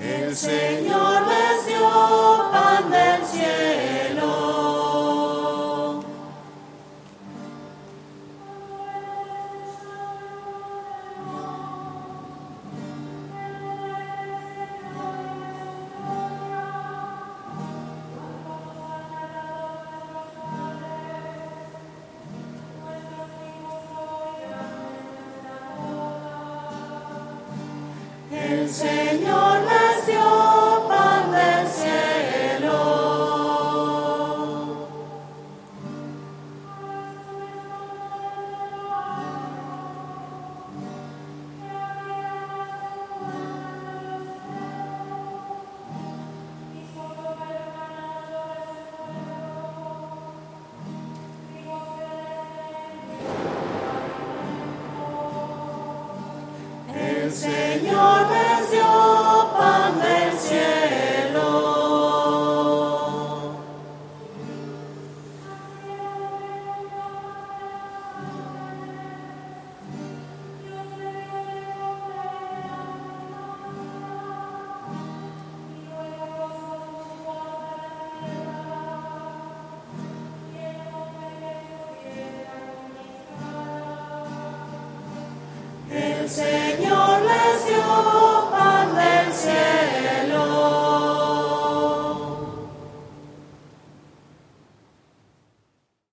El Señor les dio pan del cielo. El Señor les dio pan del cielo. El Señor les dio pan del cielo. El Señor